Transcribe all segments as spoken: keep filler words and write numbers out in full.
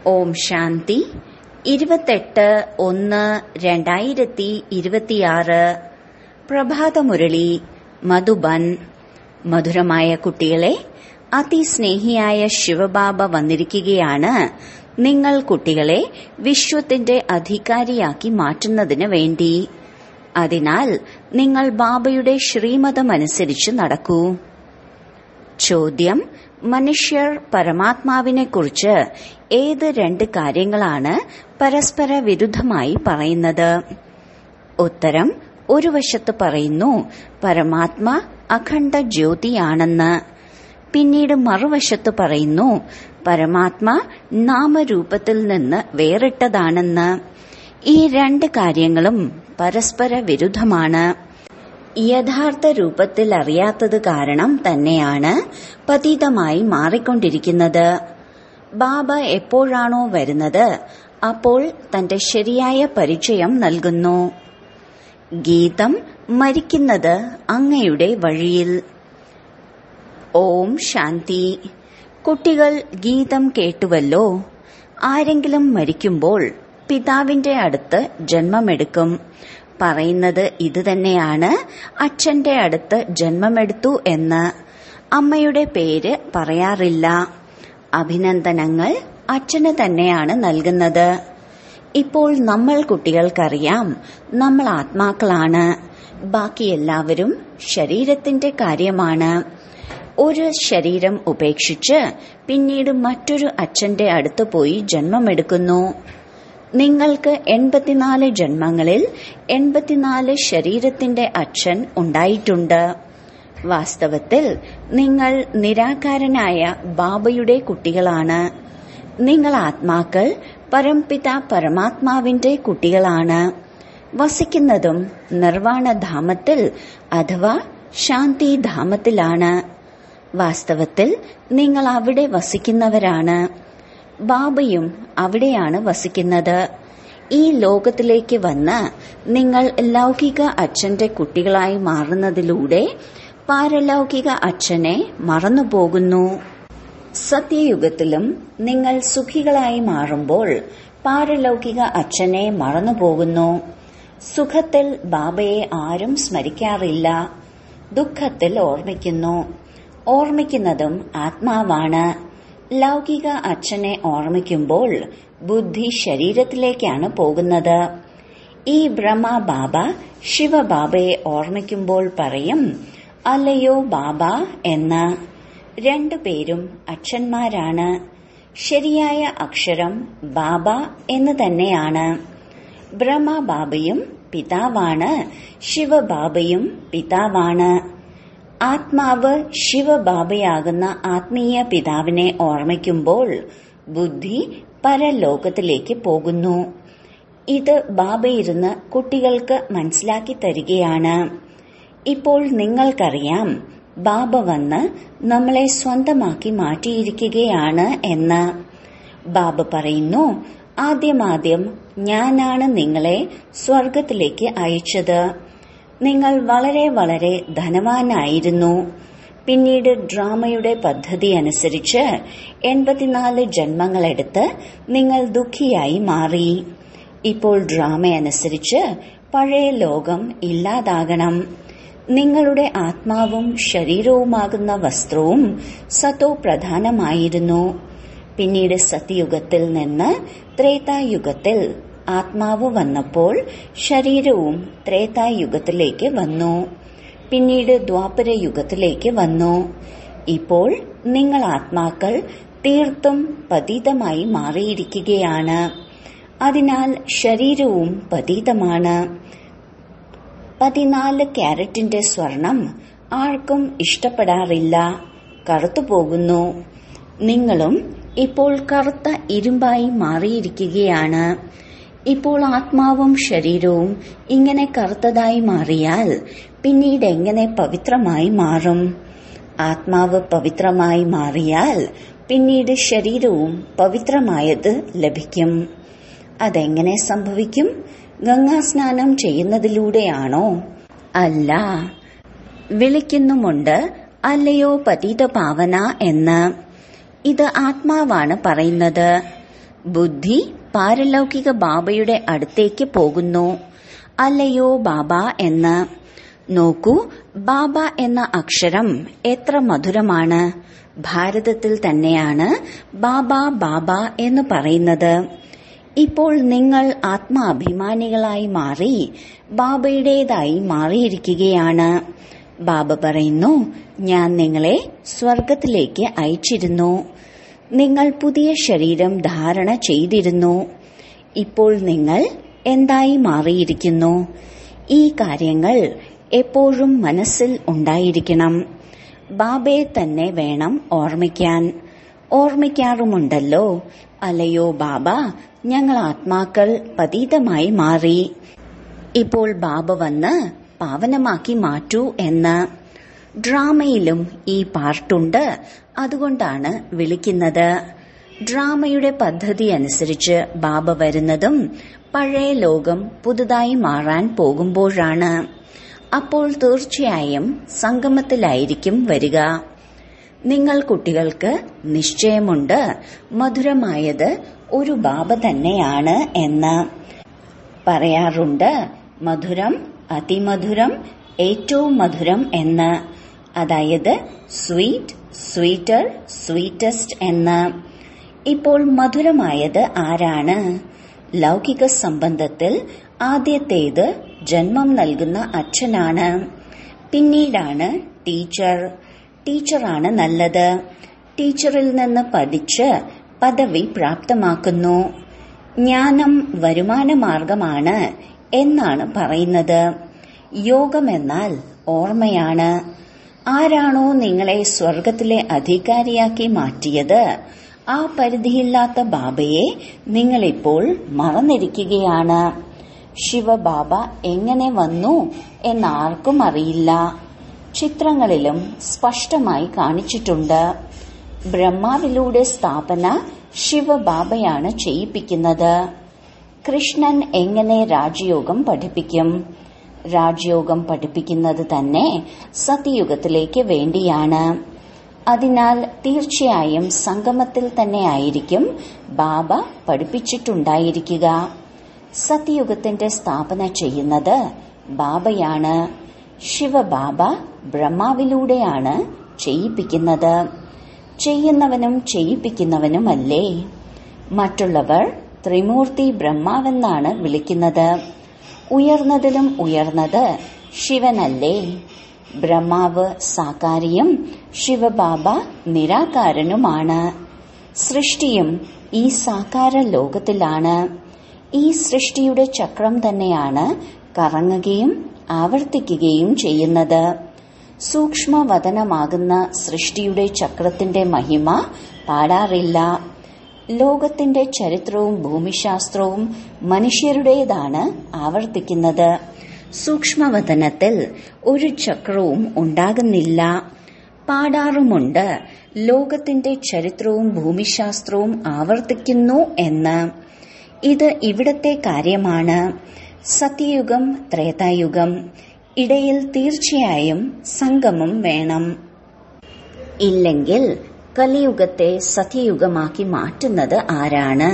ഓം ശാന്തി. ഇരുപത്തെട്ട് ഒന്ന് രണ്ടായിരത്തി ഇരുപത്തിയാറ്. പ്രഭാതമുരളി മധുബൻ. മധുരമായ കുട്ടികളെ, അതിസ്നേഹിയായ ശിവബാബ വന്നിരിക്കുകയാണ് നിങ്ങൾ കുട്ടികളെ വിശ്വത്തിന്റെ അധികാരിയാക്കി മാറ്റുന്നതിന് വേണ്ടി. അതിനാൽ നിങ്ങൾ ബാബയുടെ ശ്രീമതമനുസരിച്ച് നടക്കൂ. ചോദ്യം: മനുഷ്യർ പരമാത്മാവിനെക്കുറിച്ച് ഏത് രണ്ട് കാര്യങ്ങളാണ് പരസ്പര വിരുദ്ധമായി പറയുന്നത്? ഉത്തരം: ഒരു വശത്ത് പറയുന്നു പരമാത്മ അഖണ്ഡ ജ്യോതിയാണെന്ന്. പിന്നീട് മറുവശത്ത് പറയുന്നു പരമാത്മ നാമരൂപത്തിൽ നിന്ന് വേറിട്ടതാണെന്ന്. ഈ രണ്ട് കാര്യങ്ങളും പരസ്പര വിരുദ്ധമാണ്. യഥാർത്ഥ രൂപത്തിൽ അറിയാത്തത് കാരണം തന്നെയാണ് പതീതമായി മാറിക്കൊണ്ടിരിക്കുന്നത്. ബാബ എപ്പോഴാണോ വരുന്നത് അപ്പോൾ തന്റെ ശരിയായ പരിചയം നൽകുന്നു. ഗീതം: മരിക്കുന്നത് അങ്ങയുടെ വഴിയിൽ. ഓം ശാന്തി. കുട്ടികൾ ഗീതം കേട്ടുവല്ലോ. ആരെങ്കിലും മരിക്കുമ്പോൾ പിതാവിന്റെ അടുത്ത് ജന്മമെടുക്കും. പറയുന്നത് ഇതുതന്നെയാണ്, അച്ഛന്റെ അടുത്ത് ജന്മമെടുത്തു എന്ന്. അമ്മയുടെ പേര് പറയാറില്ല. അഭിനന്ദനങ്ങൾ അച്ഛന് തന്നെയാണ് നൽകുന്നത്. ഇപ്പോൾ നമ്മൾ കുട്ടികൾക്കറിയാം നമ്മൾ ആത്മാക്കളാണ്. ബാക്കി എല്ലാവരും ശരീരത്തിന്റെ കാര്യമാണ്. ഒരു ശരീരം ഉപേക്ഷിച്ച് പിന്നീട് മറ്റൊരു അച്ഛന്റെ അടുത്ത് പോയി ജന്മമെടുക്കുന്നു. നിങ്ങൾക്ക് എൺപത്തിനാല് ജന്മങ്ങളിൽ എൺപത്തിനാല് ശരീരത്തിന്റെ അച്ഛൻ ഉണ്ടായിട്ടുണ്ട്. വാസ്തവത്തിൽ നിങ്ങൾ നിരാകാരനായ ബാബയുടെ കുട്ടികളാണ്. നിങ്ങൾ ആത്മാക്കൾ പരംപിത പരമാത്മാവിന്റെ കുട്ടികളാണ്. വസിക്കുന്നതും നിർവാണധാമത്തിൽ അഥവാ ശാന്തിധാമത്തിലാണ്. വാസ്തവത്തിൽ നിങ്ങൾ അവിടെ വസിക്കുന്നവരാണ്. ബാബയും അവിടെയാണ് വസിക്കുന്നത്. ഈ ലോകത്തിലേക്ക് വന്ന് നിങ്ങൾ ലൗകിക അച്ഛന്റെ കുട്ടികളായി മാറുന്നതിലൂടെ പാരലൗകിക അച്ഛനെ മറന്നുപോകുന്നു. സത്യയുഗത്തിലും നിങ്ങൾ സുഖികളായി മാറുമ്പോൾ പാരലൗകിക അച്ഛനെ മറന്നുപോകുന്നു. സുഖത്തിൽ ബാബയെ ആരും സ്മരിക്കാറില്ല. ദുഃഖത്തിൽ ഓർമ്മിക്കുന്നു. ഓർമ്മിക്കുന്നതും ആത്മാവാണ്. ലൗകിക അച്ഛനെ ഓർമ്മിക്കുമ്പോൾ ബുദ്ധി ശരീരത്തിലേക്കാണ് പോകുന്നത്. ഈ ബ്രഹ്മ ബാബ ശിവബാബയെ ഓർമ്മിക്കുമ്പോൾ പറയും അല്ലയോ ബാബ എന്ന്. രണ്ടുപേരും അച്ഛന്മാരാണ്. ശരിയായ അക്ഷരം ബാബ എന്ന് തന്നെയാണ്. ബ്രഹ്മ ബാബയും പിതാവാണ്. ശിവബാബയും പിതാവാണ്. ആത്മാവ് ശിവബാബയാകുന്ന ആത്മീയ പിതാവിനെ ഓർമ്മിക്കുമ്പോൾ ബുദ്ധി പരലോകത്തിലേക്ക് പോകുന്നു. ഇത് ബാബയിരുന്ന് കുട്ടികൾക്ക് മനസ്സിലാക്കി തരികയാണ്. ഇപ്പോൾ നിങ്ങൾക്കറിയാം ബാബ വന്ന് നമ്മളെ സ്വന്തമാക്കി മാറ്റിയിരിക്കുകയാണ് എന്ന്. ബാബ പറയുന്നു ആദ്യമാദ്യം ഞാനാണ് നിങ്ങളെ സ്വർഗത്തിലേക്ക് അയച്ചത്. നിങ്ങൾ വളരെ വളരെ ധനവാനായിരുന്നു. പിന്നീട് ഡ്രാമയുടെ പദ്ധതി അനുസരിച്ച് എൺപത്തിനാല് ജന്മങ്ങളെടുത്ത് നിങ്ങൾ ദുഃഖിയായി മാറി. ഇപ്പോൾ ഡ്രാമ അനുസരിച്ച് പഴയ ലോകം ഇല്ലാതാകണം. നിങ്ങളുടെ ആത്മാവും ശരീരവുമാകുന്ന വസ്ത്രവും സത്തോ പ്രധാനമായിരുന്നു. പിന്നീട് സത്യയുഗത്തിൽ നിന്ന് ത്രേതായുഗത്തിൽ ആത്മാവ് വന്നപ്പോൾ ശരീരവും ത്രേതായുഗത്തിലേക്ക് വന്നു. പിന്നീട് ദ്വാപര യുഗത്തിലേക്ക് വന്നു. ഇപ്പോൾ നിങ്ങൾ ആത്മാക്കൾ തീർത്തും പതീതമായി മാറിയിരിക്കുകയാണ്. അതിനാൽ ശരീരവും പതീതമാണ്. പതിനാല് ക്യാരറ്റിന്റെ സ്വർണം ആർക്കും ഇഷ്ടപ്പെടാറില്ല. കറുത്തുപോകുന്നു. നിങ്ങളും ഇപ്പോൾ കറുത്ത ഇരുമ്പായി മാറിയിരിക്കുകയാണ്. ഇപ്പോൾ ആത്മാവും ശരീരവും ഇങ്ങനെ കറുത്തതായി മാറിയാൽ പിന്നീട് എങ്ങനെ പവിത്രമായി മാറും? ആത്മാവ് പവിത്രമായി മാറിയാൽ പിന്നീട് ശരീരവും പവിത്രമായത് ലഭിക്കും. അതെങ്ങനെ സംഭവിക്കും? ഗംഗാസ്നാനം ചെയ്യുന്നതിലൂടെയാണോ? അല്ല. വിളിക്കുന്നുമുണ്ട് അല്ലയോ പതിത പാവന എന്ന്. ഇത് ആത്മാവാണ് പറയുന്നത്. ബുദ്ധി പാരലൗകിക ബാബയുടെ അടുത്തേക്ക് പോകുന്നു. അല്ലയോ ബാബ എന്ന്. നോക്കൂ, ബാബ എന്ന അക്ഷരം എത്ര മധുരമാണ്. ഭാരതത്തിൽ തന്നെയാണ് ബാബ ബാബ എന്ന് പറയുന്നത്. ഇപ്പോൾ നിങ്ങൾ ആത്മാഭിമാനികളായി മാറി ബാബയുടേതായി മാറിയിരിക്കുകയാണ്. ബാബ പറയുന്നു, ഞാൻ നിങ്ങളെ സ്വർഗത്തിലേക്ക് അയച്ചിരുന്നു. നിങ്ങൾ പുതിയ ശരീരം ധാരണ ചെയ്തിരുന്നു. ഇപ്പോൾ നിങ്ങൾ എന്തായി മാറിയിരിക്കുന്നു? ഈ കാര്യങ്ങൾ എപ്പോഴും മനസ്സിൽ ഉണ്ടായിരിക്കണം. ബാബയെ തന്നെ വേണം ഓർമ്മിക്കാൻ. ഓർമ്മിക്കാറുമുണ്ടല്ലോ, അല്ലയോ ബാബ, ഞങ്ങൾ ആത്മാക്കൾ പതീതമായി മാറി. ഇപ്പോൾ ബാബ വന്ന് പാവനമാക്കി മാറ്റൂ എന്ന്. ഡ്രാമയിലും ഈ പാർട്ടുണ്ട്, അതുകൊണ്ടാണ് വിളിക്കുന്നത്. ഡ്രാമയുടെ പദ്ധതി അനുസരിച്ച് ബാബ വരുന്നതും പഴയ ലോകം പുതുതായി മാറാൻ പോകുമ്പോഴാണ്. അപ്പോൾ തീർച്ചയായും സംഗമത്തിലായിരിക്കും വരിക. നിങ്ങൾ കുട്ടികൾക്ക് നിശ്ചയമുണ്ട് മധുരമായത് ഒരു ബാബ തന്നെയാണ് എന്ന്. പറയാറുണ്ട് മധുരം, അതിമധുരം, ഏറ്റവും മധുരം എന്ന്. അതായത് സ്വീറ്റ്, സ്വീറ്റർ, സ്വീറ്റസ്റ്റ് എന്ന്. ഇപ്പോൾ മധുരമായത് ആരാണ്? ലൗകിക സംബന്ധത്തിൽ ആദ്യത്തേത് ജന്മം നൽകുന്ന അച്ഛനാണ്. പിന്നീടാണ് ടീച്ചർ. ടീച്ചറാണ് നല്ലത്. ടീച്ചറിൽ നിന്ന് പഠിച്ച് പദവി പ്രാപ്തമാക്കുന്നു. ജ്ഞാനം വരുമാന മാർഗമാണ് എന്നാണ് പറയുന്നത്. യോഗമെന്നാൽ ഓർമ്മയാണ്. ആരാണോ നിങ്ങളെ സ്വർഗത്തിലെ അധികാരിയാക്കി മാറ്റിയത്, ആ പരിധിയില്ലാത്ത ബാബയെ നിങ്ങളിപ്പോൾ മറന്നിരിക്കുകയാണ്. ശിവബാബ എങ്ങനെ വന്നു എന്നാർക്കും അറിയില്ല. ചിത്രങ്ങളിലും സ്പഷ്ടമായി കാണിച്ചിട്ടുണ്ട്. ബ്രഹ്മാവിലൂടെ സ്ഥാപന ശിവബാബയാണ് ചെയ്യിപ്പിക്കുന്നത്. കൃഷ്ണൻ എങ്ങനെ രാജയോഗം പഠിപ്പിക്കും? രാജയോഗം പഠിപ്പിക്കുന്നത് തന്നെ സത്യയുഗത്തിലേക്ക് വേണ്ടിയാണ്. അതിനാൽ തീർച്ചയായും സംഗമത്തിൽ തന്നെയായിരിക്കും ബാബ പഠിപ്പിച്ചിട്ടുണ്ടായിരിക്കുക. സത്യയുഗത്തിന്റെ സ്ഥാപന ചെയ്യുന്നത് ബാബയാണ്. ശിവബാബ ബ്രഹ്മാവിലൂടെയാണ് ചെയ്യിപ്പിക്കുന്നത്. ചെയ്യുന്നവനും ചെയ്യിപ്പിക്കുന്നവനുമല്ലേ. മറ്റുള്ളവർ ത്രിമൂർത്തി ബ്രഹ്മാവെന്നാണ് വിളിക്കുന്നത്. ഉയർന്നതിലും ഉയർന്നത് ശിവനല്ലേ. ബ്രഹ്മാവ് സാകാരിയും ശിവബാബ നിരാകാരനുമാണ്. സൃഷ്ടിയും ഈ സാകാര ലോകത്തിലാണ്. ഈ സൃഷ്ടിയുടെ ചക്രം തന്നെയാണ് കറങ്ങുകയും ആവർത്തിക്കുകയും ചെയ്യുന്നത്. സൂക്ഷ്മവതനമാകുന്ന സൃഷ്ടിയുടെ ചക്രത്തിന്റെ മഹിമ പാടാറില്ല. ലോകത്തിന്റെ ചരിത്രവും ഭൂമിശാസ്ത്രവും മനുഷ്യരുടേതാണ് ആവർത്തിക്കുന്നത്. സൂക്ഷ്മവതനത്തിൽ ഒരു ചക്രവും ഉണ്ടാകുന്നില്ല. പാടാറുമുണ്ട്, ലോകത്തിന്റെ ചരിത്രവും ഭൂമിശാസ്ത്രവും ആവർത്തിക്കുന്നു എന്ന്. ഇത് ഇവിടത്തെ കാര്യമാണ്. സത്യയുഗം, ത്രേതായുഗം, ഇടയിൽ തീർച്ചയായും സംഗമം വേണം. ഇല്ലെങ്കിൽ കലിയുഗത്തെ സത്യയുഗമാക്കി മാറ്റുന്നത് ആരാണ്?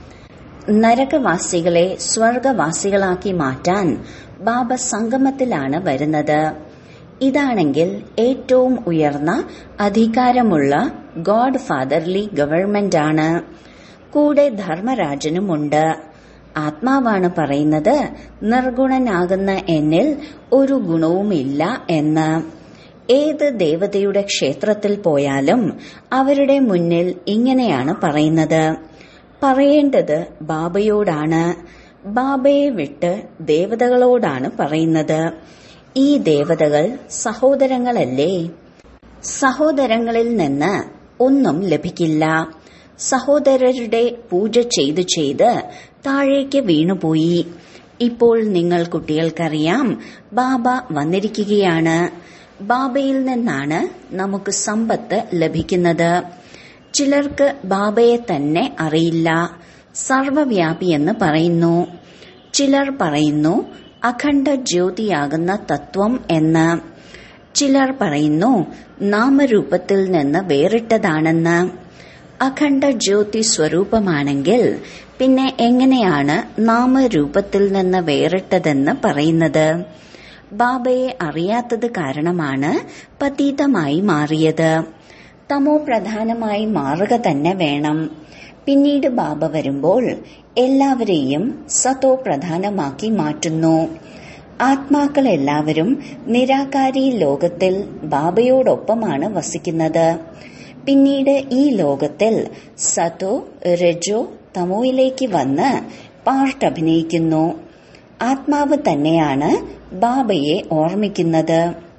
നരകവാസികളെ സ്വർഗവാസികളാക്കി മാറ്റാൻ ബാബ സംഗമത്തിലാണ് വരുന്നത്. ഇതാണെങ്കിൽ ഏറ്റവും ഉയർന്ന അധികാരമുള്ള ഗോഡ് ഫാദർലി ഗവൺമെന്റാണ്. കൂടെ ധർമ്മരാജനുമുണ്ട്. ആത്മാവാണ് പറയുന്നത്, നിർഗുണനാകുന്ന എന്നിൽ ഒരു ഗുണവുമില്ല എന്ന്. ഏത് ദേവതയുടെ ക്ഷേത്രത്തിൽ പോയാലും അവരുടെ മുന്നിൽ ഇങ്ങനെയാണ് പറയുന്നത്. പറയേണ്ടത് ബാബയോടാണ്. ബാബയെ വിട്ട് ദേവതകളോടാണ് പറയുന്നത്. ഈ ദേവതകൾ സഹോദരങ്ങളല്ലേ. സഹോദരങ്ങളിൽ നിന്ന് ഒന്നും ലഭിക്കില്ല. സഹോദരരുടെ പൂജ ചെയ്ത് ചെയ്ത് താഴേക്ക് വീണുപോയി. ഇപ്പോൾ നിങ്ങൾ കുട്ടികൾക്കറിയാം, ബാബ വന്നിരിക്കുകയാണ്. ബാബയിൽ നിന്നാണ് നമുക്ക് സമ്പത്ത് ലഭിക്കുന്നത്. ചിലർക്ക് ബാബയെ തന്നെ അറിയില്ല. സർവവ്യാപിയെന്ന് പറയുന്നു. ചിലർ പറയുന്നു അഖണ്ഡ ജ്യോതിയാകുന്ന തത്വം എന്ന്. ചിലർ പറയുന്നു നാമരൂപത്തിൽ നിന്ന് വേറിട്ടതാണെന്ന്. അഖണ്ഡ ജ്യോതി സ്വരൂപമാണെങ്കിൽ പിന്നെ എങ്ങനെയാണ് നാമരൂപത്തിൽ നിന്ന് വേറിട്ടതെന്ന് പറയുന്നത്? ബാബയെ അറിയാത്തത് കാരണമാണ് പതീതമായി മാറിയത്. തമോ പ്രധാനമായി മാറുക തന്നെ വേണം. പിന്നീട് ബാബ വരുമ്പോൾ എല്ലാവരെയും സതോ പ്രധാനമാക്കി മാറ്റുന്നു. ആത്മാക്കളെല്ലാവരും നിരാകാരി ലോകത്തിൽ ബാബയോടൊപ്പമാണ് വസിക്കുന്നത്. പിന്നീട് ഈ ലോകത്തിൽ സതോ രജോ തമോയിലേക്ക് വന്ന് പാർട്ട് അഭിനയിക്കുന്നു. ആത്മാവ് തന്നെയാണ് ബാബയെ ഓർമ്മിക്കുന്നത്.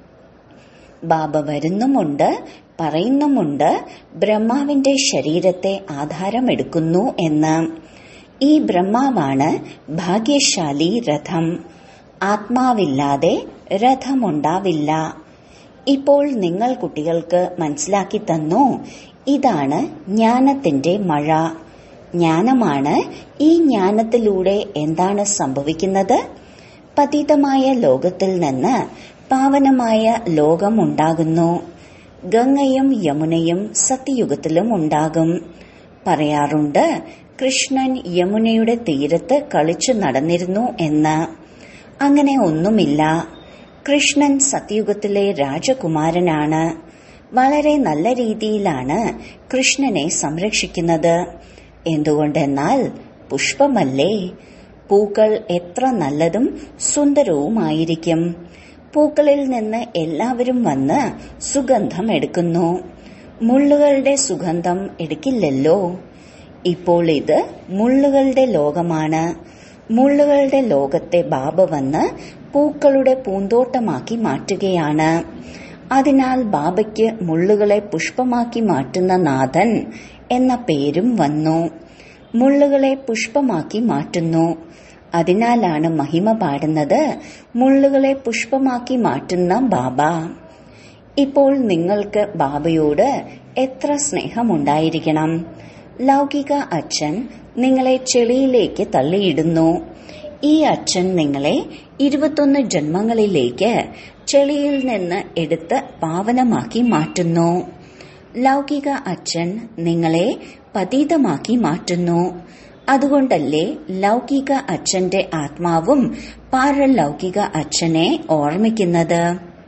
ബാബ വരുന്നുമുണ്ട്, പറയുന്നുമുണ്ട് ബ്രഹ്മാവിന്റെ ശരീരത്തെ ആധാരമെടുക്കുന്നു എന്ന്. ഈ ബ്രഹ്മാവാണ് ഭാഗ്യശാലി രഥം. ആത്മാവില്ലാതെ രഥമുണ്ടാവില്ല. ഇപ്പോൾ നിങ്ങൾ കുട്ടികൾക്ക് മനസ്സിലാക്കി തന്നു, ഇതാണ് ജ്ഞാനത്തിന്റെ മഴ. ജ്ഞാനമാണ്. ഈ ജ്ഞാനത്തിലൂടെ എന്താണ് സംഭവിക്കുന്നത്? പതിതമായ ലോകത്തിൽ നിന്ന് പാവനമായ ലോകം ഉണ്ടാകുന്നു. ഗംഗയും യമുനയും സത്യയുഗത്തിലും ഉണ്ടാകും. പറയാറുണ്ട്, കൃഷ്ണൻ യമുനയുടെ തീരത്ത് കളിച്ചു നടന്നിരുന്നു എന്ന്. അങ്ങനെ ഒന്നുമില്ല. കൃഷ്ണൻ സത്യയുഗത്തിലെ രാജകുമാരനാണ്. വളരെ നല്ല രീതിയിലാണ് കൃഷ്ണനെ സംരക്ഷിക്കുന്നത്. എന്തുകൊണ്ടെന്നാൽ പുഷ്പമല്ലേ. പൂക്കൾ എത്ര നല്ലതും സുന്ദരവുമായിരിക്കും. പൂക്കളിൽ നിന്ന് എല്ലാവരും വന്ന് സുഗന്ധം എടുക്കുന്നു. മുള്ളുകളുടെ സുഗന്ധം എടുക്കില്ലല്ലോ. ഇപ്പോൾ ഇത് മുള്ളുകളുടെ ലോകമാണ്. മുള്ളുകളുടെ ലോകത്തെ ബാബ വന്ന് പൂക്കളുടെ പൂന്തോട്ടമാക്കി മാറ്റുകയാണ്. അതിനാൽ ബാബയ്ക്ക് മുള്ളുകളെ പുഷ്പമാക്കി മാറ്റുന്ന നാഥൻ എന്ന പേരും വന്നു. മുള്ളുകളെ പുഷ്പമാക്കി മാറ്റുന്നു. അതിനാലാണ് മഹിമ പാടുന്നത്, മുള്ളുകളെ പുഷ്പമാക്കി മാറ്റുന്ന ബാബ. ഇപ്പോൾ നിങ്ങൾക്ക് ബാബയോട് എത്ര സ്നേഹമുണ്ടായിരിക്കണം. ലൗകിക അച്ഛൻ നിങ്ങളെ ചെളിയിലേക്ക് തള്ളിയിടുന്നു. ഈ അച്ഛൻ നിങ്ങളെ ഇരുപത്തൊന്ന് ജന്മങ്ങളിലേക്ക് ചെളിയിൽ നിന്ന് എടുത്ത് പാവനമാക്കി മാറ്റുന്നു. ലൗകിക അച്ഛൻ നിങ്ങളെ പതീതമാക്കി മാറ്റുന്നു. അതുകൊണ്ടല്ലേ ലൗകിക അച്ഛന്റെ ആത്മാവും പാരലൗകിക അച്ഛനെ ഓർമ്മിക്കുന്നത്.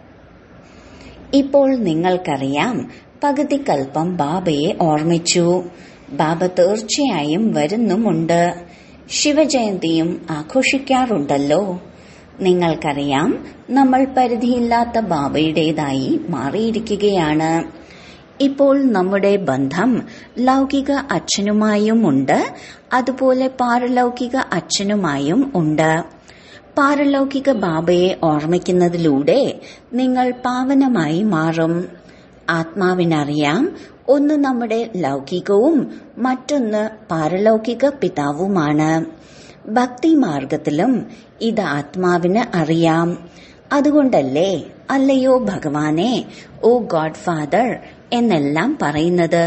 ഇപ്പോൾ നിങ്ങൾക്കറിയാം, പകുതി കൽപ്പം ബാബയെ ഓർമ്മിച്ചു. ബാബ തീർച്ചയായും വരുന്നുമുണ്ട്. ശിവജയന്തിയും ആഘോഷിക്കാറുണ്ടല്ലോ. നിങ്ങൾക്കറിയാം, നമ്മൾ പരിധിയില്ലാത്ത ബാബയുടേതായി മാറിയിരിക്കുകയാണ്. ഇപ്പോൾ നമ്മുടെ ബന്ധം ലൗകിക അച്ഛനുമായും ഉണ്ട്, അതുപോലെ പാരലൗകിക അച്ഛനുമായും ഉണ്ട്. പാരലൗകിക ബാബയെ ഓർമ്മിക്കുന്നതിലൂടെ നിങ്ങൾ പാവനമായി മാറും. ആത്മാവിനറിയാം, ഒന്ന് നമ്മുടെ ലൗകികവും മറ്റൊന്ന് പാരലൗകിക പിതാവുമാണ്. ഭക്തി മാർഗത്തിലും ഇത് ആത്മാവിന് അറിയാം. അതുകൊണ്ടല്ലേ അല്ലയോ ഭഗവാനെ, ഓ ഗോഡ് ഫാദർ എന്നെല്ലാം പറയുന്നത്.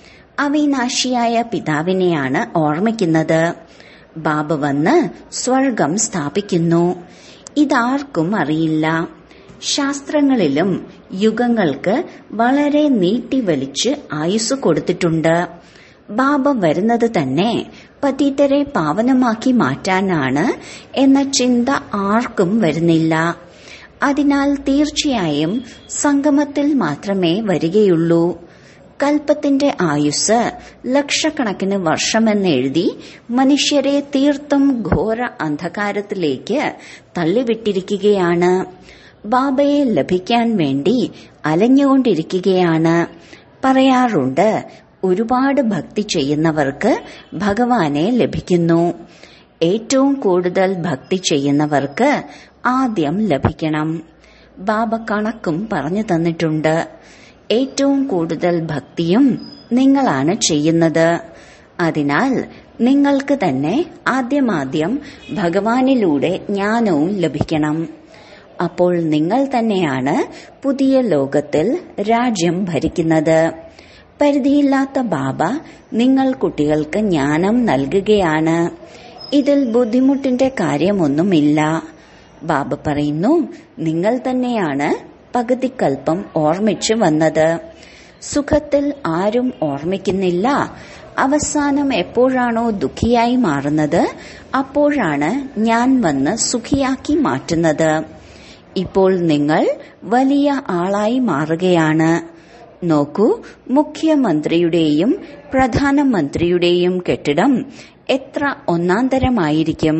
അവിനാശിയായ പിതാവിനെയാണ് ഓർമ്മിക്കുന്നത്. ബാബ വന്ന് സ്വർഗം സ്ഥാപിക്കുന്നു. ഇതാർക്കും അറിയില്ല. ശാസ്ത്രങ്ങളിലും യുഗങ്ങൾക്ക് വളരെ നീട്ടിവലിച്ച് ആയുസ് കൊടുത്തിട്ടുണ്ട്. ബാബ വരുന്നത് തന്നെ പതിതരെ പാവനമാക്കി മാറ്റാനാണ് എന്ന ചിന്ത ആർക്കും വരുന്നില്ല. അതിനാൽ തീർച്ചയായും സംഗമത്തിൽ മാത്രമേ വരികയുള്ളൂ. കൽപ്പത്തിന്റെ ആയുസ് ലക്ഷക്കണക്കിന് വർഷമെന്നെഴുതി മനുഷ്യരെ തീർത്തും ഘോര അന്ധകാരത്തിലേക്ക് തള്ളിവിട്ടിരിക്കുകയാണ്. ബാബയെ ലഭിക്കാൻ വേണ്ടി അലഞ്ഞുകൊണ്ടിരിക്കുകയാണ്. പറയാറുണ്ട്, ഒരുപാട് ഭക്തി ചെയ്യുന്നവർക്ക് ഭഗവാനെ ലഭിക്കുന്നു. ഏറ്റവും കൂടുതൽ ഭക്തി ചെയ്യുന്നവർക്ക് ആദ്യം ലഭിക്കണം. ബാബ കണക്കും പറഞ്ഞു തന്നിട്ടുണ്ട്. ഏറ്റവും കൂടുതൽ ഭക്തിയും നിങ്ങളാണ് ചെയ്യുന്നത്. അതിനാൽ നിങ്ങൾക്ക് തന്നെ ആദ്യമാദ്യം ഭഗവാനിലൂടെ ജ്ഞാനവും ലഭിക്കണം. അപ്പോൾ നിങ്ങൾ തന്നെയാണ് പുതിയ ലോകത്തിൽ രാജ്യം ഭരിക്കുന്നത്. പരിധിയില്ലാത്ത ബാബ നിങ്ങൾ കുട്ടികൾക്ക് ജ്ഞാനം നൽകുകയാണ്. ഇതിൽ ബുദ്ധിമുട്ടിന്റെ കാര്യമൊന്നുമില്ല. ബാബ പറയുന്നു, നിങ്ങൾ തന്നെയാണ് പകുതിക്കൽപ്പം ഓർമ്മിച്ചു വന്നത്. സുഖത്തിൽ ആരും ഓർമ്മിക്കുന്നില്ല. അവസാനം എപ്പോഴാണോ ദുഃഖിയായി മാറുന്നത് അപ്പോഴാണ് ഞാൻ വന്ന് സുഖിയാക്കി മാറ്റുന്നത്. ഇപ്പോൾ നിങ്ങൾ വലിയ ആളായി മാറുകയാണ്. നോക്കൂ, മുഖ്യമന്ത്രിയുടെയും പ്രധാനമന്ത്രിയുടെയും കെട്ടിടം എത്ര ഒന്നാന്തരമായിരിക്കും.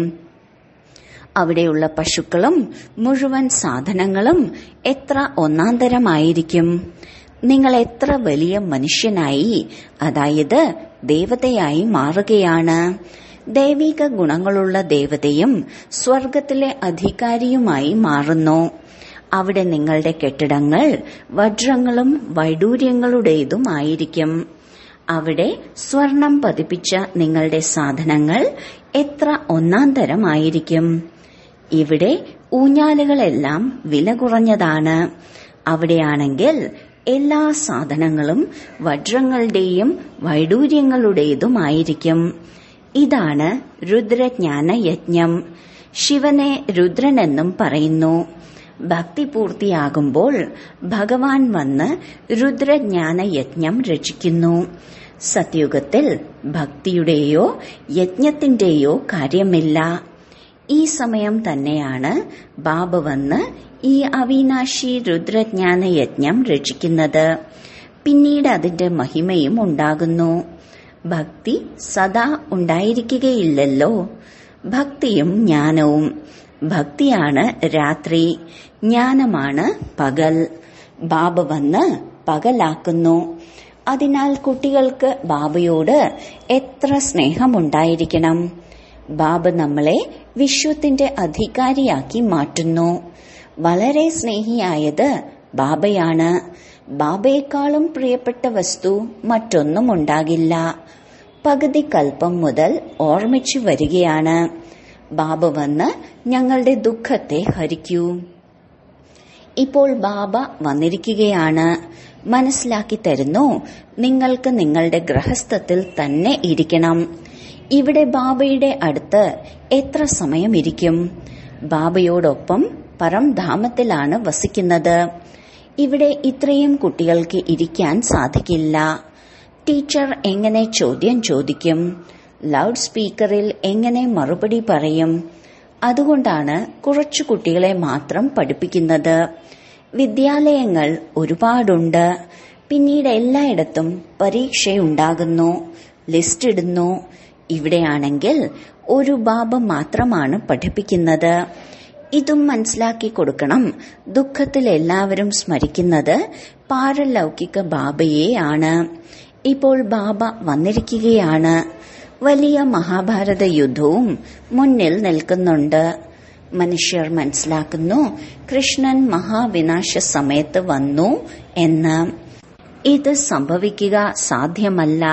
അവിടെയുള്ള പശുക്കളും മുഴുവൻ സാധനങ്ങളും എത്ര ഒന്നാന്തരമായിരിക്കും. നിങ്ങൾ എത്ര വലിയ മനുഷ്യനായി, അതായത് ദേവതയായി മാറുകയാണ്. ദൈവിക ഗുണങ്ങളുള്ള ദേവതയും സ്വർഗത്തിലെ അധികാരിയുമായി മാറുന്നു. അവിടെ നിങ്ങളുടെ കെട്ടിടങ്ങൾ വജ്രങ്ങളും വൈഡൂര്യങ്ങളുടേതുമായിരിക്കും. അവിടെ സ്വർണം പതിപ്പിച്ച നിങ്ങളുടെ സാധനങ്ങൾ എത്ര ഒന്നാന്തരമായിരിക്കും. ഇവിടെ ഊഞ്ഞാലുകളെല്ലാം വില കുറഞ്ഞതാണ്. അവിടെയാണെങ്കിൽ എല്ലാ സാധനങ്ങളും വജ്രങ്ങളുടെയും വൈഡൂര്യങ്ങളുടേതുമായിരിക്കും. ഇതാണ് രുദ്രജ്ഞാന യജ്ഞം. ശിവനെ രുദ്രനെന്നും പറയുന്നു. ഭക്തി പൂർത്തിയാകുമ്പോൾ ഭഗവാൻ വന്ന് രുദ്രജ്ഞാന യജ്ഞം രചിക്കുന്നു. സത്യുഗത്തിൽ ഭക്തിയുടെയോ യജ്ഞത്തിന്റെയോ കാര്യമില്ല. ഈ സമയം തന്നെയാണ് ബാബ വന്ന് ഈ അവിനാശി രുദ്രജ്ഞാന യജ്ഞം രചിക്കുന്നത്. പിന്നീട് അതിന്റെ മഹിമയും ഉണ്ടാകുന്നു. ഭക്തി സദാ ഉണ്ടായിരിക്കുകയില്ലല്ലോ. ഭക്തിയും ജ്ഞാനവും. ഭക്തിയാണ് രാത്രി, ജ്ഞാനമാണ് പകൽ. ബാബ വന്ന് പകലാക്കുന്നു. അതിനാൽ കുട്ടികൾക്ക് ബാബയോട് എത്ര സ്നേഹമുണ്ടായിരിക്കണം. ബാബ നമ്മളെ വിശ്വത്തിന്റെ അധികാരിയാക്കി മാറ്റുന്നു. വളരെ സ്നേഹിയായത് ബാബയാണ്. ബാബയെക്കാളും പ്രിയപ്പെട്ട വസ്തു മറ്റൊന്നും ഉണ്ടാകില്ല. പകുതി കൽപ്പം മുതൽ ഓർമ്മിച്ചു വരികയാണ്. ബാബ വന്ന് ഞങ്ങളുടെ ദുഃഖത്തെ ഹരിക്കൂ. ഇപ്പോൾ ബാബ വന്നിരിക്കുകയാണ്. മനസ്സിലാക്കി തരുന്നു, നിങ്ങൾക്ക് നിങ്ങളുടെ ഗൃഹസ്ഥത്തിൽ തന്നെ ഇരിക്കണം. ഇവിടെ ബാബയുടെ അടുത്ത് എത്ര സമയം ഇരിക്കും? ബാബയോടൊപ്പം പരംധാമത്തിലാണ് വസിക്കുന്നത്. ഇവിടെ ഇത്രയും കുട്ടികൾക്ക് ഇരിക്കാൻ സാധിക്കില്ല. ടീച്ചർ എങ്ങനെ ചോദ്യം ചോദിക്കും? ലൗഡ് സ്പീക്കറിൽ എങ്ങനെ മറുപടി പറയും? അതുകൊണ്ടാണ് കുറച്ചു കുട്ടികളെ മാത്രം പഠിപ്പിക്കുന്നത്. വിദ്യാലയങ്ങൾ ഒരുപാടുണ്ട്. പിന്നീട് എല്ലായിടത്തും പരീക്ഷയുണ്ടാകുന്നു, ലിസ്റ്റ് ഇടുന്നു. ഇവിടെയാണെങ്കിൽ ഒരു ബാബ മാത്രമാണ് പഠിപ്പിക്കുന്നത്. ഇതും മനസ്സിലാക്കി കൊടുക്കണം. ദുഃഖത്തിൽ എല്ലാവരും സ്മരിക്കുന്നത് പാരലൗകിക ബാബയെയാണ്. ഇപ്പോൾ ബാബ വന്നിരിക്കുകയാണ്. വലിയ മഹാഭാരത യുദ്ധവും മുന്നിൽ നിൽക്കുന്നുണ്ട്. മനുഷ്യർ മനസ്സിലാക്കുന്നു കൃഷ്ണൻ മഹാവിനാശ സമയത്ത് വന്നു എന്ന്. ഇത് സംഭവിക്കുക സാധ്യമല്ല.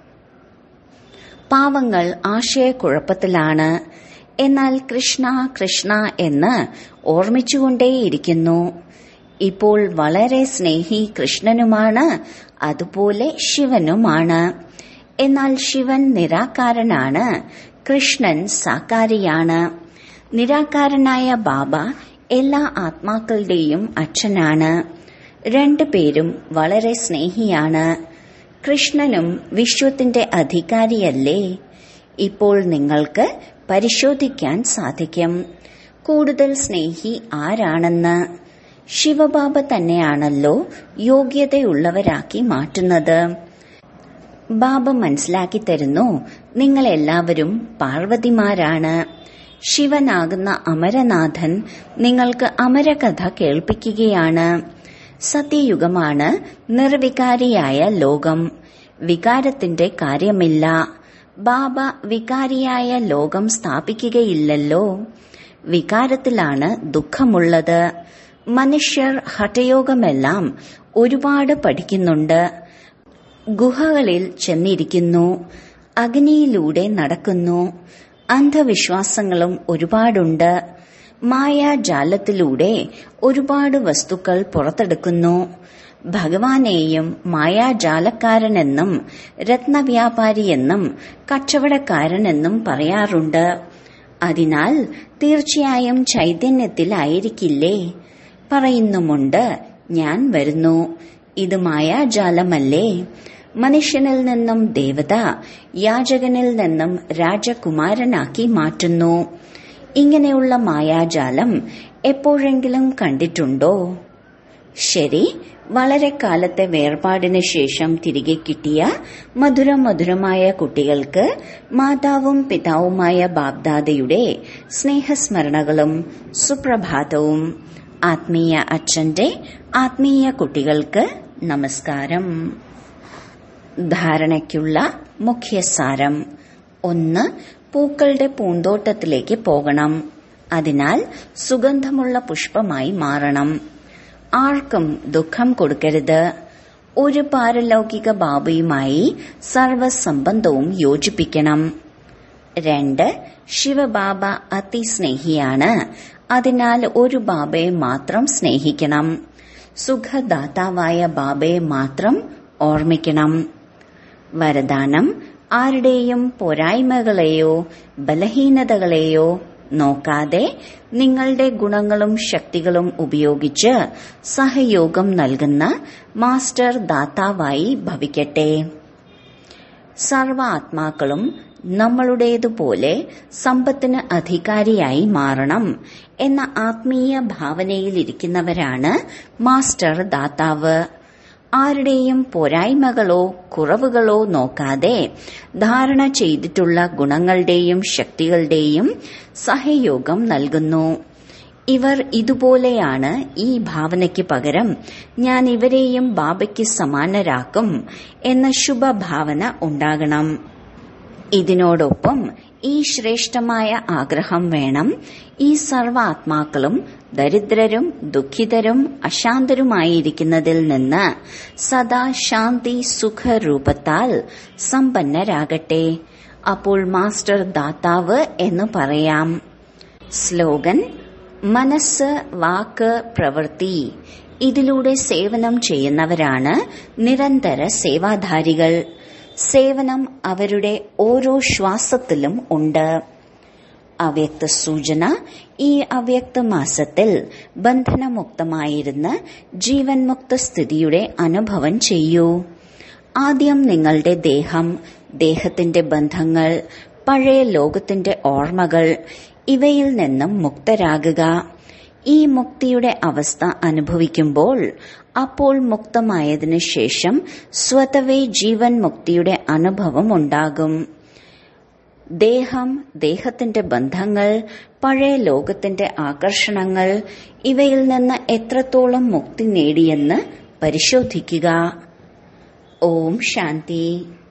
പാവങ്ങൾ ആശയക്കുഴപ്പത്തിലാണ്. എന്നാൽ കൃഷ്ണ കൃഷ്ണ എന്ന് ഓർമ്മിച്ചുകൊണ്ടേയിരിക്കുന്നു. ഇപ്പോൾ വളരെ സ്നേഹി കൃഷ്ണനുമാണ്, അതുപോലെ ശിവനുമാണ്. എന്നാൽ ശിവൻ നിരാകാരനാണ്, കൃഷ്ണൻ സാകാരിയാണ്. നിരാകാരനായ ബാബ എല്ലാ ആത്മാക്കളുടെയും അച്ഛനാണ്. രണ്ടുപേരും വളരെ സ്നേഹിയാണ്. കൃഷ്ണനും വിശ്വത്തിന്റെ അധികാരിയല്ലേ? ഇപ്പോൾ നിങ്ങൾക്ക് പരിശോധിക്കാൻ സാധിക്കും കൂടുതൽ സ്നേഹി ആരാണെന്ന്. ശിവബാബ തന്നെയാണല്ലോ യോഗ്യതയുള്ളവരാക്കി മാറ്റുന്നത്. ബാബ മനസ്സിലാക്കി തരുന്നു, നിങ്ങൾ എല്ലാവരും പാർവതിമാരാണ്. ശിവനാകുന്ന അമരനാഥൻ നിങ്ങൾക്ക് അമരകഥ കേൾപ്പിക്കുകയാണ്. സത്യയുഗമാണ് നിർവികാരിയായ ലോകം. വികാരത്തിന്റെ കാര്യമില്ല. ബാബ വികാരിയായ ലോകം സ്ഥാപിക്കുകയില്ലല്ലോ. വികാരത്തിലാണ് ദുഃഖമുള്ളത്. മനുഷ്യർ ഹഠയോഗമെല്ലാം ഒരുപാട് പഠിക്കുന്നുണ്ട്. ഗുഹകളിൽ ചെന്നിരിക്കുന്നു, അഗ്നിയിലൂടെ നടക്കുന്നു. അന്ധവിശ്വാസങ്ങളും ഒരുപാടുണ്ട്. മായാജാലത്തിലൂടെ ഒരുപാട് വസ്തുക്കൾ പുറത്തെടുക്കുന്നു. ഭഗവാനെയും മായാജാലക്കാരനെന്നും രത്നവ്യാപാരിയെന്നും കച്ചവടക്കാരനെന്നും പറയാറുണ്ട്. അതിനാൽ തീർച്ചയായും ചൈതന്യത്തിലായിരിക്കില്ലേ? പറയുന്നുമുണ്ട്, ഞാൻ വരുന്നു. ഇത് മായാജാലമല്ലേ? മനുഷ്യനിൽ നിന്നും ദേവത, യാചകനിൽ നിന്നും രാജകുമാരനാക്കി മാറ്റുന്നു. ഇങ്ങനെയുള്ള മായാജാലം എപ്പോഴെങ്കിലും കണ്ടിട്ടുണ്ടോ? ശരി, വളരെ കാലത്തെ വേർപാടിന് ശേഷം തിരികെ കിട്ടിയ മധുരം മധുരമായ കുട്ടികൾക്ക് മാതാവും പിതാവുമായ ബാബ്ദാദയുടെ സ്നേഹസ്മരണകളും സുപ്രഭാതവും. ആത്മീയ അച്ഛന്റെ ആത്മീയ കുട്ടികൾക്ക് നമസ്കാരം. ധാരണയ്ക്കുള്ള മുഖ്യസാരം. ഒന്ന്, പൂക്കളുടെ പൂന്തോട്ടത്തിലേക്ക് പോകണം. അതിനാൽ സുഗന്ധമുള്ള പുഷ്പമായി മാറണം. ആർക്കും ദുഃഖം കൊടുക്കരുത്. ഒരു പാരലൗകിക ബാബയുമായി സർവസംബന്ധവും യോജിപ്പിക്കണം. രണ്ട്, ശിവബാബ അതിസ്നേഹിയാണ്. അതിനാൽ ഒരു ബാബയെ മാത്രം സ്നേഹിക്കണം. സുഖദാതാവായ ബാബയെ മാത്രം ഓർമ്മിക്കണം. വരദാനം: ആരുടെയും പോരായ്മകളെയോ ബലഹീനതകളെയോ നോക്കാതെ നിങ്ങളുടെ ഗുണങ്ങളും ശക്തികളും ഉപയോഗിച്ച് സഹയോഗം നൽകുന്ന മാസ്റ്റർ ദാതാവായി ഭവിക്കട്ടെ. സർവ ആത്മാക്കളും നമ്മളുടേതുപോലെ സമ്പത്തിന് അധികാരിയായി മാറണം എന്ന ആത്മീയ ഭാവനയിലിരിക്കുന്നവരാണ് മാസ്റ്റർ ദാതാവ്. ആരുടെയും പോരായ്മകളോ കുറവുകളോ നോക്കാതെ ധാരണ ചെയ്തിട്ടുള്ള ഗുണങ്ങളുടെയും ശക്തികളുടെയും സഹയോഗം നൽകുന്നു. ഇവർ ഇതുപോലെയാണ്. ഈ ഭാവനയ്ക്ക് പകരം ഞാൻ ഇവരെയും ബാബയ്ക്ക് സമാനരാക്കും എന്ന ശുഭഭാവന ഉണ്ടാകണം. ഇതിനോടൊപ്പം ഈ ശ്രേഷ്ഠമായ ആഗ്രഹം വേണം: ഈ സർവ ആത്മാക്കളും ദരിദ്രരും ദുഃഖിതരും അശാന്തരുമായിരിക്കുന്നതിൽ നിന്ന് സദാ ശാന്തി സുഖരൂപത്താൽ സമ്പന്നരാകട്ടെ. അപ്പോൾ മാസ്റ്റർ ദാതാവ് എന്ന് പറയാം. സ്ലോഗൻ: മനസ്സ്, വാക്ക്, പ്രവൃത്തി. ഇതിലൂടെ സേവനം ചെയ്യുന്നവരാണ് നിരന്തര സേവാധാരികൾ. സേവനം അവരുടെ ഓരോ ശ്വാസത്തിലും ഉണ്ട്. അവ്യക്ത സൂചന: ഈ അവ്യക്ത മാസത്തിൽ ബന്ധനമുക്തമായിരുന്ന് ജീവൻ മുക്ത സ്ഥിതിയുടെ അനുഭവം ചെയ്യൂ. ആദ്യം നിങ്ങളുടെ ദേഹം, ദേഹത്തിന്റെ ബന്ധങ്ങൾ, പഴയ ലോകത്തിന്റെ ഓർമ്മകൾ ഇവയിൽ നിന്നും മുക്തരാകുക. ഈ മുക്തിയുടെ അവസ്ഥ അനുഭവിക്കുമ്പോൾ അപ്പോൾ മുക്തമായതിനു ശേഷം സ്വതവേ ജീവൻ മുക്തിയുടെ അനുഭവം ഉണ്ടാകും. ദേഹം, ദേഹത്തിന്റെ ബന്ധങ്ങൾ, പഴയ ലോകത്തിന്റെ ആകർഷണങ്ങൾ ഇവയിൽ നിന്ന് എത്രത്തോളം മുക്തി നേടിയെന്ന് പരിശോധിക്കുക. ഓം ശാന്തി.